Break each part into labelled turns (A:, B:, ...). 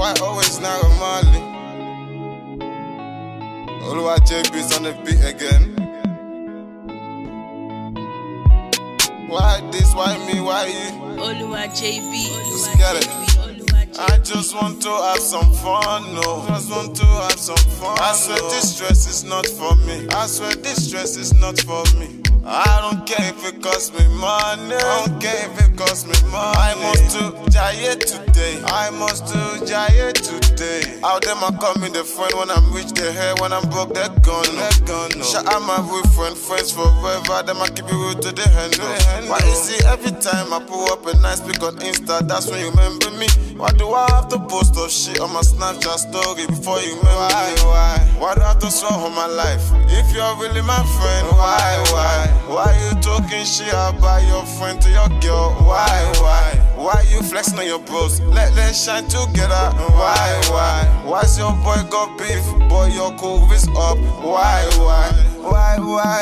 A: Why always Naira Marley? Oluwa JB's on the beat again. Why this, why me, why you?
B: Oluwa JB.
A: Let's get it. I just want to have some fun, no. Just want to have some fun. I swear this stress is not for me. I swear this stress is not for me. I don't care if it costs me money. I don't care if it costs me money. I must do Jaye today. I must do Jaye today. How them are coming the friend when I'm rich, they hair when I'm broke, they're gone. No. Shout out my real friend, friends forever. Them I keep it real to the hand. Why you see every time I pull up a nice pic on Insta, that's when you remember me. Why do I have to post up shit on my Snapchat story before you remember me? Why do I have to swear on my life? If you're really my friend, why? Why you talking shit about your friend to your girl? Why you flexing on your bros? Let's shine together. Why's your boy got beef? Boy, your cool is up. Why you? Why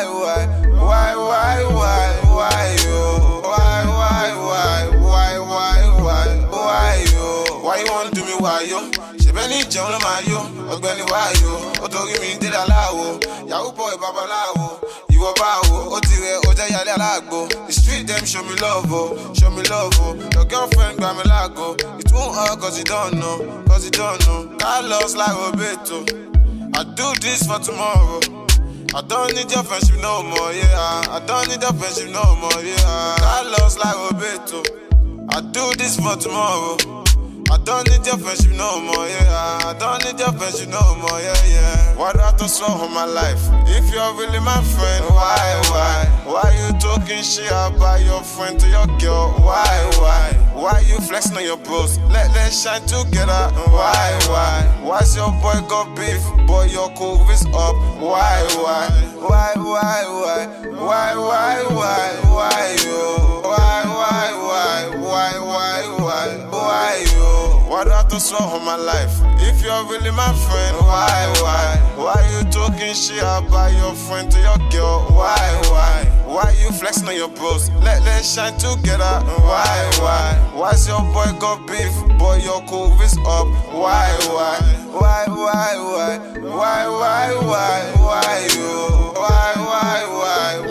A: you wanna do me? Why yo? She been John Mayo, Ogbeni why yo? Otori mi did allow. Yahoo boy babalawo. You a bow, Otire, Oja Yale Alago. The street them show me love, oh. Show me love, oh. Your girlfriend grab me lago. It won't hurt cause you don't know. I lost like Roberto. I do this for tomorrow. I don't need your friendship no more, yeah. I don't need your friendship no more, yeah. I lost like Roberto. I do this for tomorrow. I don't need your friendship no more, yeah. I don't need your friendship no more, yeah. Why do I have to swear on my life? If you're really my friend, why you talking shit about your friend to your girl? Why you flexing on your bros? Let's shine together. Why's your boy got beef? Boy, your cool is up. Why you? Why do I have to swear on my life? If you're really my friend, why you talking shit about your friend to your girl? Why you flexing on your bros? Let's shine together. Why's your boy got beef? Boy, your cool is up. Why you?